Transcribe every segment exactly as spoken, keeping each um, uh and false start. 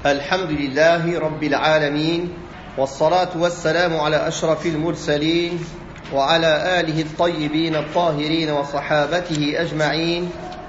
الحمد لله رب العالمين والصلاة والسلام على أشرف المرسلين وعلى آله الطيبين الطاهرين وصحابته أجمعين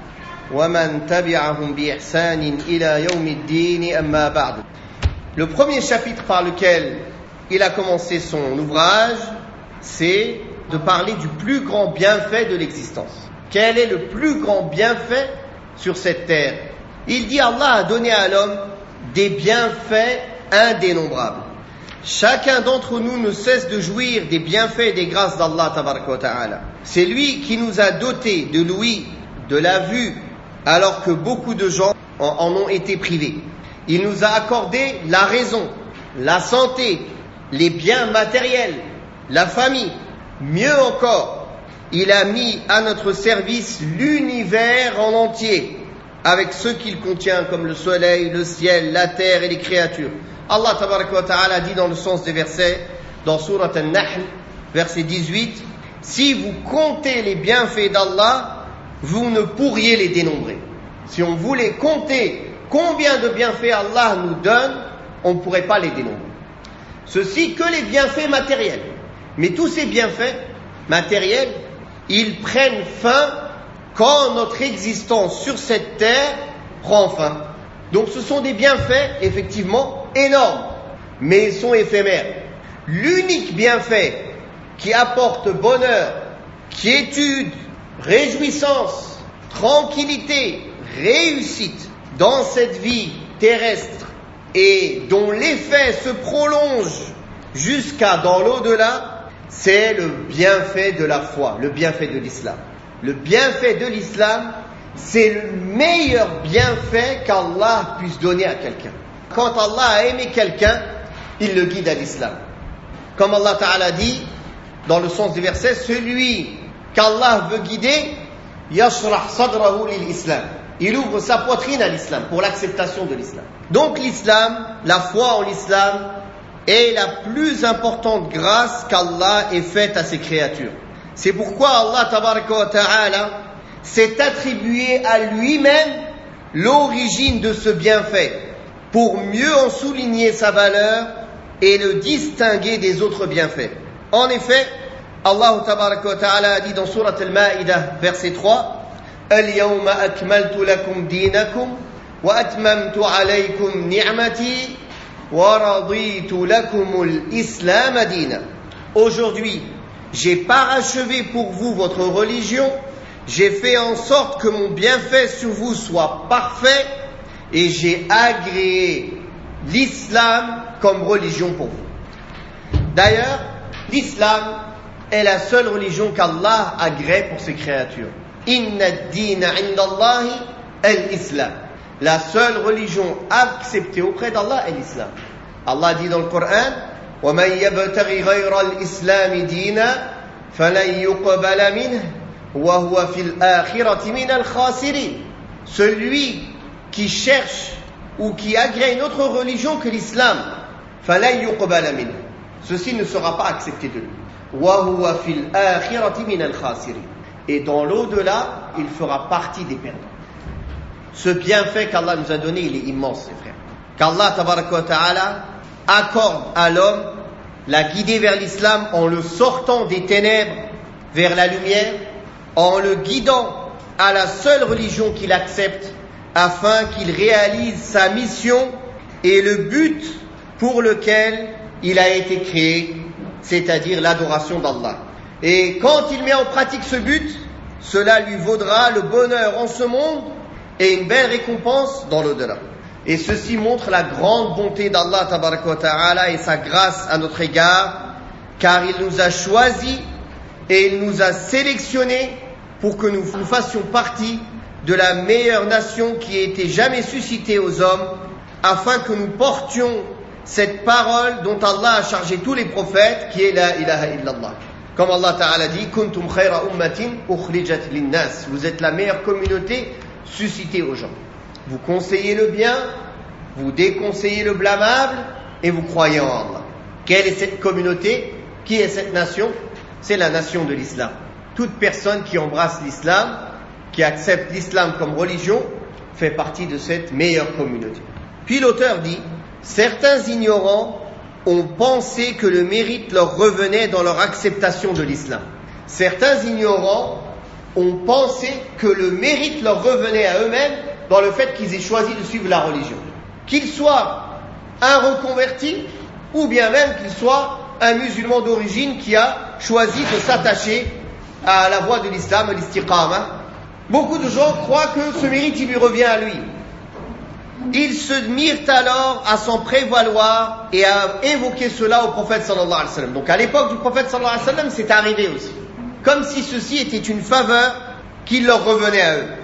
ومن تبعهم بإحسان إلى يوم الدين أما بعد. Le premier chapitre par lequel il a commencé son ouvrage, c'est de parler du plus grand bienfait de l'existence. Quel est le plus grand bienfait sur cette terre? Il dit Allah a donné à l'homme des bienfaits indénombrables. Chacun d'entre nous ne cesse de jouir des bienfaits et des grâces d'Allah tabaraka wa ta'ala. C'est lui qui nous a dotés de l'ouïe, de la vue, alors que beaucoup de gens en, en ont été privés. Il nous a accordé la raison, la santé, les biens matériels, la famille. Mieux encore, il a mis à notre service l'univers en entier, avec ce qu'il contient comme le soleil, le ciel, la terre et les créatures. Allah tabaraka wa ta'ala dit dans le sens des versets, dans Surat An-Nahl, verset dix-huit, « Si vous comptez les bienfaits d'Allah, vous ne pourriez les dénombrer. » Si on voulait compter combien de bienfaits Allah nous donne, on ne pourrait pas les dénombrer. Ceci que les bienfaits matériels. Mais tous ces bienfaits matériels, ils prennent fin quand notre existence sur cette terre prend fin. Donc ce sont des bienfaits, effectivement, énormes, mais ils sont éphémères. L'unique bienfait qui apporte bonheur, quiétude, réjouissance, tranquillité, réussite dans cette vie terrestre et dont l'effet se prolonge jusqu'à dans l'au-delà, c'est le bienfait de la foi, le bienfait de l'islam. Le bienfait de l'islam, c'est le meilleur bienfait qu'Allah puisse donner à quelqu'un. Quand Allah a aimé quelqu'un, il le guide à l'islam. Comme Allah Ta'ala dit, dans le sens du verset, celui qu'Allah veut guider, yashrah sadrahu lil-islam. Il ouvre sa poitrine à l'islam, pour l'acceptation de l'islam. Donc l'islam, la foi en l'islam, est la plus importante grâce qu'Allah ait faite à ses créatures. C'est pourquoi Allah tabaraka wa ta'ala s'est attribué à lui-même l'origine de ce bienfait, pour mieux en souligner sa valeur et le distinguer des autres bienfaits. En effet, Allah tabaraka wa ta'ala a dit dans Surat Al-Ma'idah, verset trois, Al-yawma akmaltu lakum dinakum wa atmamtu alaykum ni'mati wa raditu lakumul islam dina. Aujourd'hui, j'ai parachevé pour vous votre religion, j'ai fait en sorte que mon bienfait sur vous soit parfait et j'ai agréé l'islam comme religion pour vous. D'ailleurs, l'islam est la seule religion qu'Allah agrée pour ses créatures. Inna ad-dina 'inda Allahi al-islam. La seule religion acceptée auprès d'Allah est l'islam. Allah dit dans le Coran, وَمَنْ يَبْتَغِ غَيْرَ الْإِسْلَامِ دِينًا فَلَنْ يُقْبَلَ مِنْهُ وَهُوَ فِي الْآخِرَةِ مِنَ الْخَاسِرِينَ. Celui qui cherche ou qui agrée une autre religion que l'islam, فَلَنْ يُقْبَلَ مِنْهُ. Ceci ne sera pas accepté de lui. وَهُوَ فِي الْآخِرَةِ مِنَ الْخَاسِرِينَ. Et dans l'au-delà, il fera partie des perdants. Ce bienfait qu'Allah nous a donné, il est immense, les frères. Qu'Allah tabaraka wa ta'ala accorde à l'homme la guider vers l'islam en le sortant des ténèbres vers la lumière, en le guidant à la seule religion qu'il accepte afin qu'il réalise sa mission et le but pour lequel il a été créé, c'est-à-dire l'adoration d'Allah. Et quand il met en pratique ce but, cela lui vaudra le bonheur en ce monde et une belle récompense dans l'au-delà. Et ceci montre la grande bonté d'Allah tabaraka wa ta'ala et sa grâce à notre égard, car il nous a choisis et il nous a sélectionnés pour que nous, nous fassions partie de la meilleure nation qui ait été jamais suscitée aux hommes, afin que nous portions cette parole dont Allah a chargé tous les prophètes, qui est la ilaha illallah. Comme Allah Ta'ala dit, Kuntum khayra ummatin ukhrijat linnas. Vous êtes la meilleure communauté suscitée aux gens. Vous conseillez le bien, vous déconseillez le blâmable et vous croyez en Allah. Quelle est cette communauté? Qui est cette nation? C'est la nation de l'islam. Toute personne qui embrasse l'islam, qui accepte l'islam comme religion, fait partie de cette meilleure communauté. Puis l'auteur dit, certains ignorants ont pensé que le mérite leur revenait dans leur acceptation de l'islam. Certains ignorants ont pensé que le mérite leur revenait à eux-mêmes dans le fait qu'ils aient choisi de suivre la religion. Qu'ils soient un reconverti ou bien même qu'ils soient un musulman d'origine qui a choisi de s'attacher à la voie de l'islam, l'istiqama. Beaucoup de gens croient que ce mérite il lui revient à lui. Ils se mirent alors à s'en prévaloir et à évoquer cela au prophète sallallahu alayhi wa sallam. Donc à l'époque du prophète sallallahu alayhi wa sallam, c'est arrivé aussi. Comme si ceci était une faveur qui leur revenait à eux.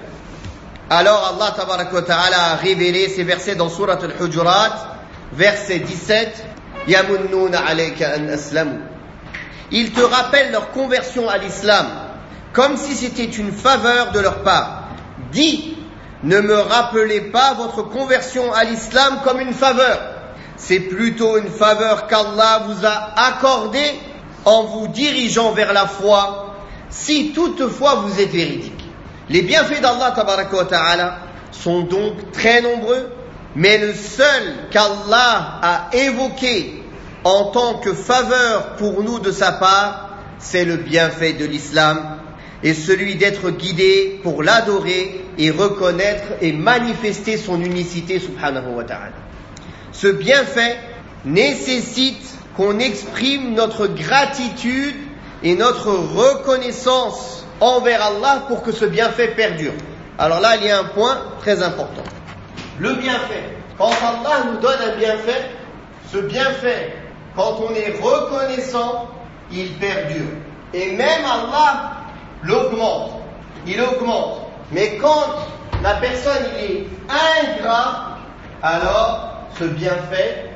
Alors Allah tabaraka wa ta'ala a révélé ces versets dans Surat al-Hujurat, verset dix-sept, Yamunnuna alayka an aslamu. Ils te rappellent leur conversion à l'islam, comme si c'était une faveur de leur part. Dis, ne me rappelez pas votre conversion à l'islam comme une faveur. C'est plutôt une faveur qu'Allah vous a accordée en vous dirigeant vers la foi, si toutefois vous êtes véridique. Les bienfaits d'Allah tabaraka wa ta'ala sont donc très nombreux, mais le seul qu'Allah a évoqué en tant que faveur pour nous de sa part, c'est le bienfait de l'islam et celui d'être guidé pour l'adorer et reconnaître et manifester son unicité subhanahu wa ta'ala. Ce bienfait nécessite qu'on exprime notre gratitude et notre reconnaissance envers Allah pour que ce bienfait perdure. Alors là, il y a un point très important. Le bienfait. Quand Allah nous donne un bienfait, ce bienfait, quand on est reconnaissant, il perdure. Et même Allah l'augmente. Il augmente. Mais quand la personne est ingrat, alors ce bienfait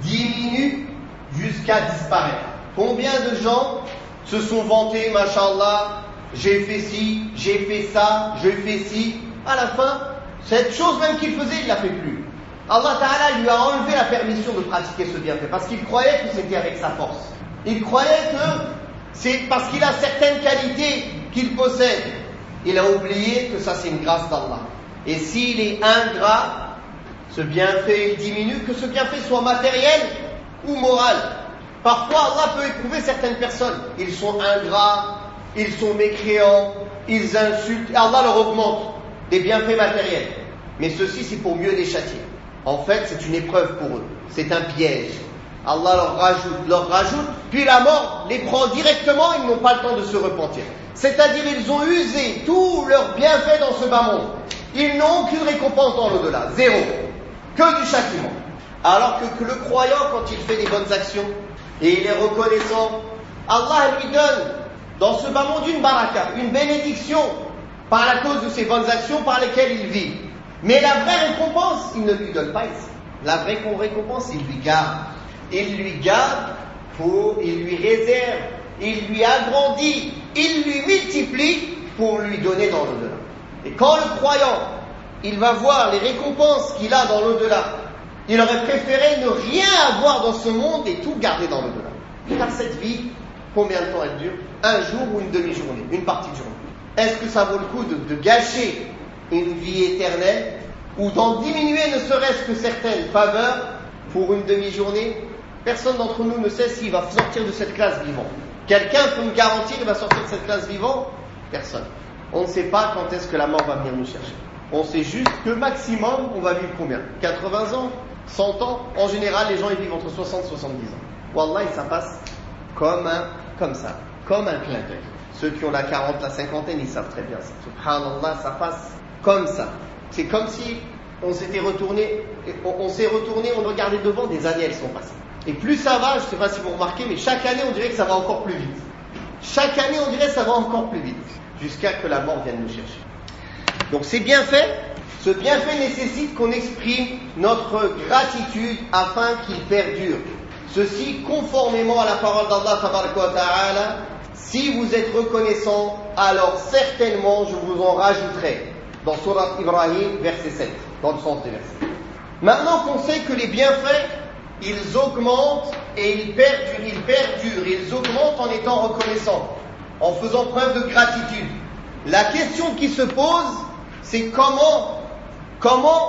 diminue jusqu'à disparaître. Combien de gens se sont vantés, mashallah, j'ai fait ci, j'ai fait ça, je fais ci. À la fin, cette chose même qu'il faisait, il ne la fait plus. Allah Ta'ala lui a enlevé la permission de pratiquer ce bienfait parce qu'il croyait que c'était avec sa force. Il croyait que c'est parce qu'il a certaines qualités qu'il possède. Il a oublié que ça c'est une grâce d'Allah. Et s'il est ingrat, ce bienfait diminue, que ce bienfait soit matériel ou moral. Parfois Allah peut éprouver certaines personnes. Ils sont ingrats, ils sont mécréants, ils insultent. Allah leur augmente des bienfaits matériels. Mais ceci c'est pour mieux les châtier. En fait c'est une épreuve pour eux. C'est un piège. Allah leur rajoute, leur rajoute, puis la mort les prend directement, ils n'ont pas le temps de se repentir. C'est-à-dire ils ont usé tous leurs bienfaits dans ce bas monde. Ils n'ont aucune récompense dans l'au-delà, zéro. Que du châtiment. Alors que, que le croyant, quand il fait des bonnes actions, et il est reconnaissant, Allah lui donne dans ce bas monde une baraka, une bénédiction, par la cause de ses bonnes actions par lesquelles il vit. Mais la vraie récompense, il ne lui donne pas ici. La vraie récompense, il lui garde. Il lui garde pour, il lui réserve, il lui agrandit, il lui multiplie pour lui donner dans l'au-delà. Et quand le croyant, il va voir les récompenses qu'il a dans l'au-delà, il aurait préféré ne rien avoir dans ce monde et tout garder dans l'au-delà. Car cette vie, combien de temps elle dure? Un jour ou une demi-journée, une partie de journée. Est-ce que ça vaut le coup de, de gâcher une vie éternelle ou d'en diminuer ne serait-ce que certaines faveurs pour une demi-journée? Personne d'entre nous ne sait s'il va sortir de cette classe vivant. Quelqu'un peut me garantir qu'il va sortir de cette classe vivant? Personne. On ne sait pas quand est-ce que la mort va venir nous chercher. On sait juste que maximum, on va vivre combien? quatre-vingts ans? cent ans? En général, les gens ils vivent entre soixante et soixante-dix ans. Wallah, ça passe comme un, comme ça, comme un clin d'œil. Ceux qui ont la quarante, la cinquantaine, ils savent très bien ça. Subhanallah, ça passe comme ça. C'est comme si on s'était retourné, on, on s'est retourné, on regardait devant, des années elles sont passées. Et plus ça va, je ne sais pas si vous remarquez, mais chaque année on dirait que ça va encore plus vite. Chaque année on dirait que ça va encore plus vite, jusqu'à que la mort vienne nous chercher. Donc c'est bien fait. Ce bienfait nécessite qu'on exprime notre gratitude afin qu'il perdure. Ceci conformément à la parole d'Allah tabaraka wa ta'ala. Si vous êtes reconnaissant, alors certainement je vous en rajouterai. Dans Surat Ibrahim, verset sept, dans le sens des versets. Maintenant qu'on sait que les bienfaits, ils augmentent et ils perdurent, ils perdurent, ils augmentent en étant reconnaissants, en faisant preuve de gratitude. La question qui se pose, c'est comment, comment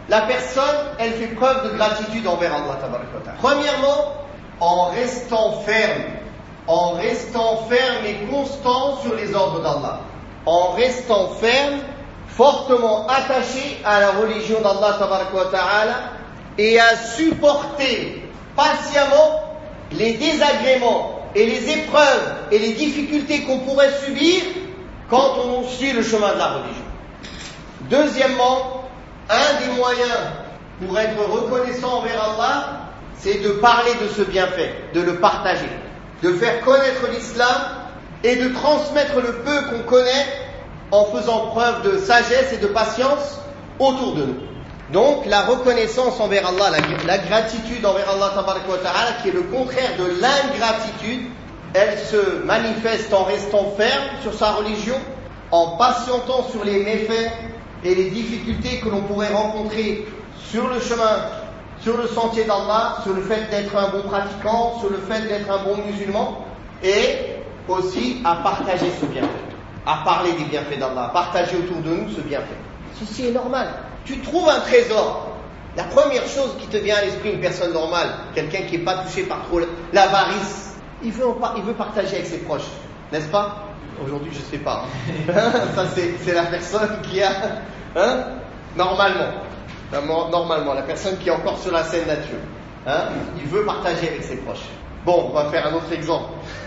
la personne, elle fait preuve de gratitude envers Allah tabaraka wa ta'ala? Premièrement, en restant ferme, en restant ferme et constant sur les ordres d'Allah, en restant ferme, fortement attaché à la religion d'Allah tabaraka wa ta'ala et à supporter patiemment les désagréments et les épreuves et les difficultés qu'on pourrait subir quand on suit le chemin de la religion. Deuxièmement, un des moyens pour être reconnaissant envers Allah, c'est de parler de ce bienfait, de le partager, de faire connaître l'islam et de transmettre le peu qu'on connaît en faisant preuve de sagesse et de patience autour de nous. Donc la reconnaissance envers Allah, la, la gratitude envers Allah tabaraka wa ta'ala, qui est le contraire de l'ingratitude, elle se manifeste en restant ferme sur sa religion, en patientant sur les méfaits et les difficultés que l'on pourrait rencontrer sur le chemin, sur le sentier d'Allah, sur le fait d'être un bon pratiquant, sur le fait d'être un bon musulman, et aussi à partager ce bienfait, à parler des bienfaits d'Allah, à partager autour de nous ce bienfait. Ceci est normal. Tu trouves un trésor. La première chose qui te vient à l'esprit, une personne normale, quelqu'un qui n'est pas touché par trop l'avarice, il veut, il veut partager avec ses proches, n'est-ce pas? Aujourd'hui, je ne sais pas. Hein. Ça, c'est, c'est la personne qui a... Hein, normalement. Normalement, la personne qui est encore sur la saine nature. Hein, il veut partager avec ses proches. Bon, on va faire un autre exemple.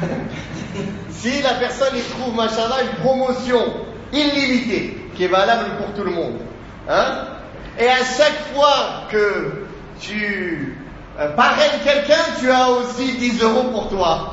Si la personne il trouve, machallah, une promotion illimitée, qui est valable pour tout le monde, hein, et à chaque fois que tu euh, parraines quelqu'un, tu as aussi dix euros pour toi.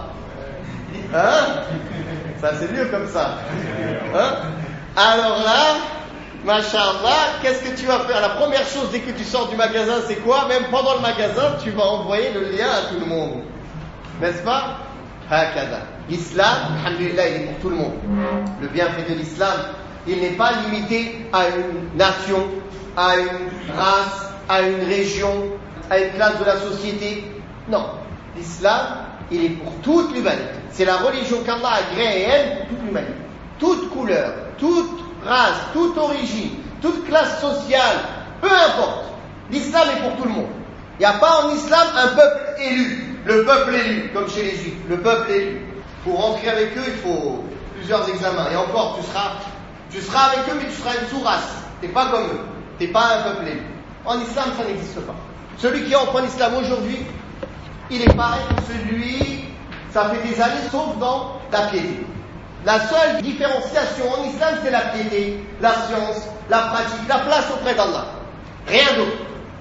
Hein? Ça, c'est mieux comme ça. Hein? Alors là, machallah, qu'est-ce que tu vas faire? La première chose, dès que tu sors du magasin, c'est quoi? Même pendant le magasin, tu vas envoyer le lien à tout le monde. N'est-ce pas? Hakada. L'islam, alhamdulillah, il est pour tout le monde. Le bienfait de l'islam, il n'est pas limité à une nation, à une race, à une région, à une classe de la société. Non. L'islam, il est pour toute l'humanité. C'est la religion qu'Allah a créée et aime pour toute l'humanité. Toute couleur, toute race, toute origine, toute classe sociale, peu importe. L'islam est pour tout le monde. Il n'y a pas en islam un peuple élu. Le peuple élu, comme chez les juifs. Le peuple élu. Pour rentrer avec eux, il faut plusieurs examens. Et encore, tu seras, tu seras avec eux, mais tu seras une sous-race. Tu n'es pas comme eux. Tu n'es pas un peuple élu. En islam, ça n'existe pas. Celui qui entre en islam aujourd'hui, il est pareil que celui, ça fait des années, sauf dans la piété. La seule différenciation en islam, c'est la piété, la science, la pratique, la place auprès d'Allah. Rien d'autre.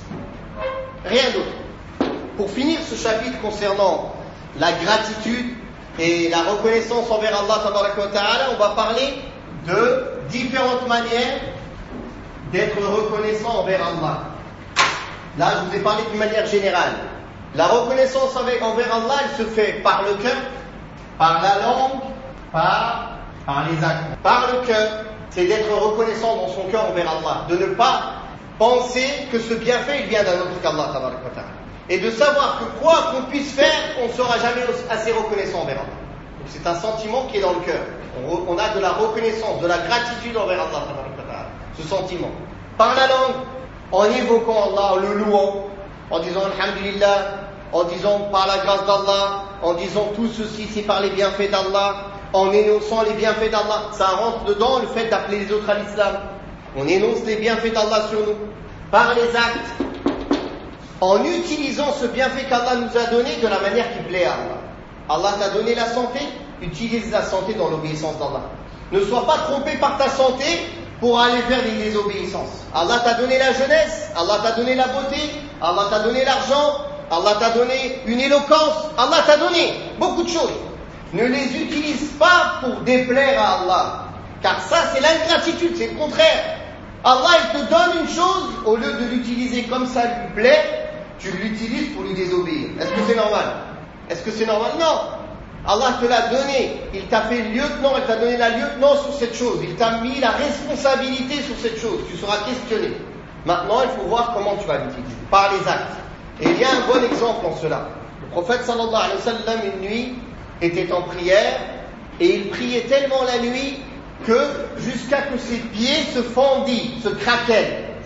Rien d'autre. Pour finir ce chapitre concernant la gratitude et la reconnaissance envers Allah tabaraka wa ta'ala, on va parler de différentes manières d'être reconnaissant envers Allah. Là, je vous ai parlé d'une manière générale. La reconnaissance envers Allah, elle se fait par le cœur, par la langue, par, par les actes. Par le cœur, c'est d'être reconnaissant dans son cœur envers Allah, de ne pas penser que ce bienfait il vient d'un autre qu'Allah tabaraka wa ta'ala. Et de savoir que quoi qu'on puisse faire, on ne sera jamais assez reconnaissant envers Allah. Donc c'est un sentiment qui est dans le cœur. On, on a de la reconnaissance, de la gratitude envers Allah tabaraka wa ta'ala. Ce sentiment. Par la langue, en évoquant Allah, en le louant, en disant Alhamdulillah, en disant par la grâce d'Allah, en disant tout ceci c'est par les bienfaits d'Allah, en énonçant les bienfaits d'Allah. Ça rentre dedans le fait d'appeler les autres à l'islam. On énonce les bienfaits d'Allah sur nous. Par les actes, en utilisant ce bienfait qu'Allah nous a donné de la manière qui plaît à Allah. Allah t'a donné la santé, utilise la santé dans l'obéissance d'Allah. Ne sois pas trompé par ta santé pour aller faire des désobéissances. Allah t'a donné la jeunesse, Allah t'a donné la beauté, Allah t'a donné l'argent, Allah t'a donné une éloquence, Allah t'a donné beaucoup de choses. Ne les utilise pas pour déplaire à Allah, car ça c'est l'ingratitude, c'est le contraire. Allah il te donne une chose, au lieu de l'utiliser comme ça lui plaît, tu l'utilises pour lui désobéir. Est-ce que c'est normal? Est-ce que c'est normal? Non. Allah te l'a donné, il t'a fait lieutenant, il t'a donné la lieutenant sur cette chose, il t'a mis la responsabilité sur cette chose, tu seras questionné. Maintenant, il faut voir comment tu vas l'utiliser, par les actes. Et il y a un bon exemple en cela. Le prophète sallallahu alayhi wa sallam, une nuit, était en prière, et il priait tellement la nuit que jusqu'à que ses pieds se fendissent, se craquaient.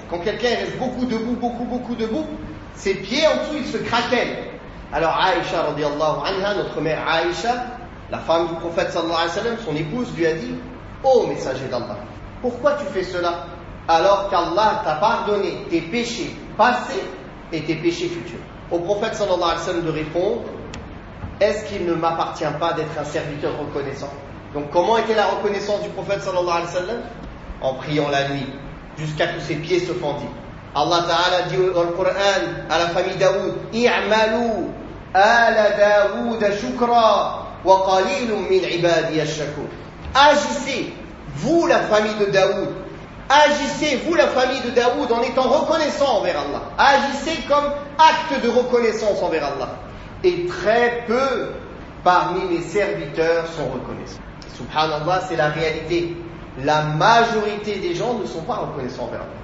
Quand quelqu'un reste beaucoup debout, beaucoup, beaucoup debout, ses pieds en dessous, ils se craquellent. Alors Aïcha radiallahu anha, notre mère Aïcha, la femme du prophète sallallahu alayhi wa sallam, son épouse lui a dit: ô messager d'Allah, pourquoi tu fais cela alors qu'Allah t'a pardonné tes péchés passés et tes péchés futurs? Au prophète sallallahu alayhi wa sallam de répondre: est-ce qu'il ne m'appartient pas d'être un serviteur reconnaissant? Donc comment était la reconnaissance du prophète sallallahu alayhi wa sallam? En priant la nuit, jusqu'à que ses pieds se fendillent. Allah Ta'ala dit dans le Coran à la famille Daoud: i'malu ala Daoud shukra wa qalilun min ibadiy ash-shakur. Agissez, vous la famille de Daoud, agissez, vous la famille de Daoud, en étant reconnaissant envers Allah. Agissez comme acte de reconnaissance envers Allah. Et très peu parmi mes serviteurs sont reconnaissants. Subhanallah, c'est la réalité. La majorité des gens ne sont pas reconnaissants envers Allah.